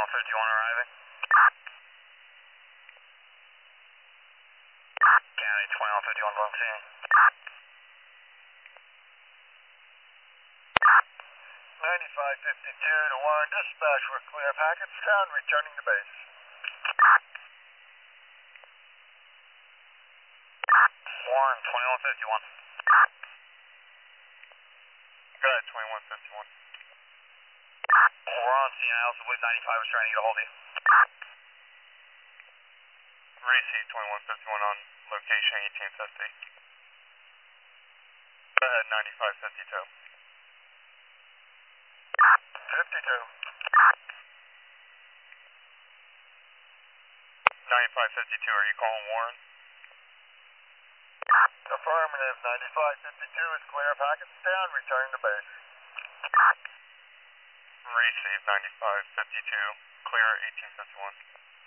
2151 arriving. County 2151 on scene. 9552 to Warren, dispatch, we're clear. Packets down, returning to base. Warren 2151. Go ahead, 2151. We're on scene. I also believe 95 was trying to get a hold of you. Receive 2151 on location 1850. Go ahead, 9552. 52. 9552, are you calling Warren? Affirmative, 9552 is clear. Packets down, returning to base. Receive 9552, clear 1851.